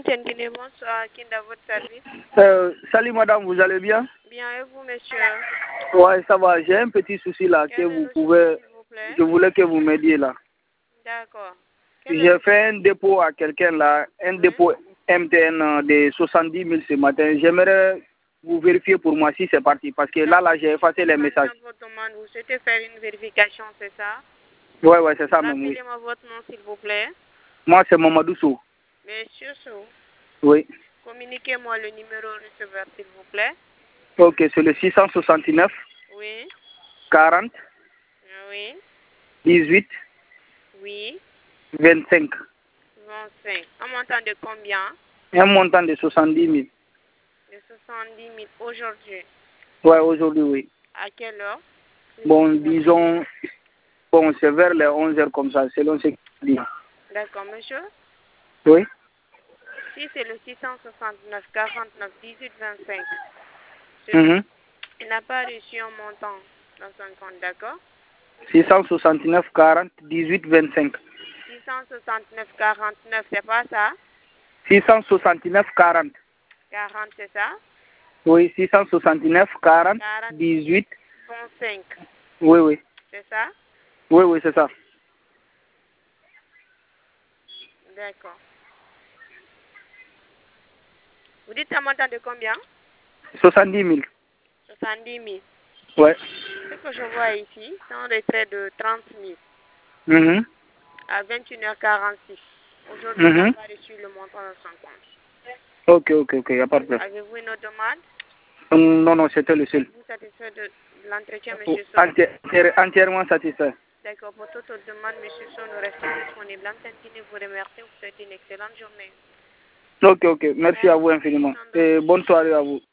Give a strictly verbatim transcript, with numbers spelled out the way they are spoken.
L'antenne Guinée, bonsoir, qui est à votre service? Euh, salut madame, vous allez bien? Bien, et vous, monsieur? Ouais, ça va. J'ai un petit souci là Quel que est vous le pouvez. souci, s'il vous plaît? Je voulais que vous m'aidiez là. D'accord. Quel est J'ai le- fait un dépôt à quelqu'un là, un Oui. dépôt M T N euh, de soixante-dix mille ce matin. J'aimerais vous vérifier pour moi si c'est parti parce que là, là, j'ai effacé les messages. Dans votre demande, vous souhaitez faire une vérification, c'est ça? Ouais, ouais, c'est ça même, oui. Rappelez-moi votre nom, s'il vous plaît. Moi, c'est Mamadou Sou. Monsieur Sou, Oui. communiquez-moi le numéro receveur, s'il vous plaît. Ok, c'est le six cent soixante-neuf Oui. quarante Oui. dix-huit Oui. vingt-cinq. vingt-cinq. Un montant de combien? Un montant de soixante-dix mille. De soixante-dix mille aujourd'hui. Ouais, aujourd'hui, oui. À quelle heure? Bon, disons, bon, c'est vers les onze heures comme ça, selon ce qu'il dit. D'accord, monsieur. Oui. Si c'est le six cent soixante-neuf quarante-neuf dix-huit vingt-cinq, Mhm. il n'a pas reçu un montant dans son compte, d'accord? six cent soixante-neuf quarante dix-huit vingt-cinq. six cent soixante-neuf quarante-neuf, c'est pas ça? six cent soixante-neuf quarante. quarante, c'est ça? Oui, six cent soixante-neuf quarante quarante, dix-huit. vingt-cinq, Oui, oui. c'est ça? Oui, oui, c'est ça. D'accord. Vous dites un montant de combien? soixante-dix mille. soixante-dix mille. Ouais. Ce que je vois ici, c'est un retrait de trente mille Mhm. à vingt et une heures quarante-six. Aujourd'hui, il n'a Mhm. pas reçu le montant dans son compte. Ok, ok, ok, il n'y a pas de problème. Avez-vous une autre demande? Hum, Non, non, c'était le seul. Vous satisfait de de l'entretien, Oh, monsieur Sow? enti- enti- entièrement satisfait. D'accord. Pour toute autre demande, monsieur Sow, nous restons disponibles. L'antenne Guinée vous remercie. Vous souhaite une excellente journée. Ok, ok. Merci à vous infiniment. Et bonne soirée à vous.